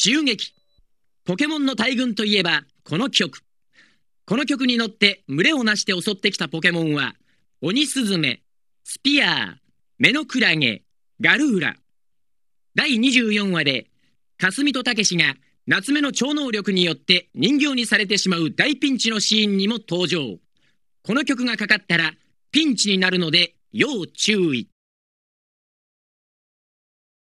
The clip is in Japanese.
襲撃。ポケモンの大群といえばこの曲。この曲に乗って群れをなして襲ってきたポケモンは、オニスズメ、スピアー、メノクラゲ、ガルーラ。第24話で、かすみとたけしが夏目の超能力によって人形にされてしまう大ピンチのシーンにも登場。この曲がかかったらピンチになるので要注意。